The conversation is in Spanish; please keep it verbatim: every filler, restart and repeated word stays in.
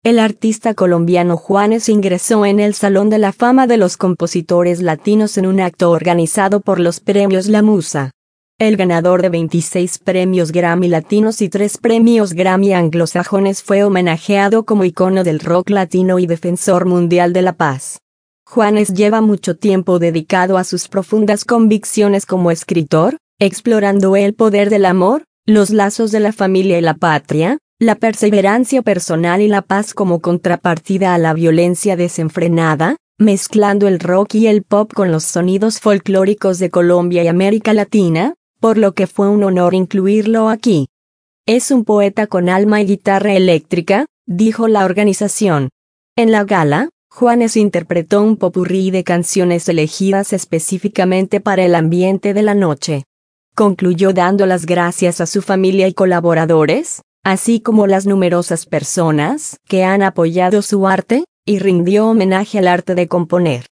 El artista colombiano Juanes ingresó en el Salón de la Fama de los Compositores Latinos en un acto organizado por los Premios La Musa. El ganador de veintiséis premios Grammy Latinos y tres premios Grammy anglosajones fue homenajeado como icono del rock latino y defensor mundial de la paz. Juanes lleva mucho tiempo dedicado a sus profundas convicciones como escritor, explorando el poder del amor, los lazos de la familia y la patria, la perseverancia personal y la paz como contrapartida a la violencia desenfrenada, mezclando el rock y el pop con los sonidos folclóricos de Colombia y América Latina, por lo que fue un honor incluirlo aquí. Es un poeta con alma y guitarra eléctrica, dijo la organización. En la gala, Juanes interpretó un popurrí de canciones elegidas específicamente para el ambiente de la noche. Concluyó dando las gracias a su familia y colaboradores, así como las numerosas personas que han apoyado su arte, y rindió homenaje al arte de componer.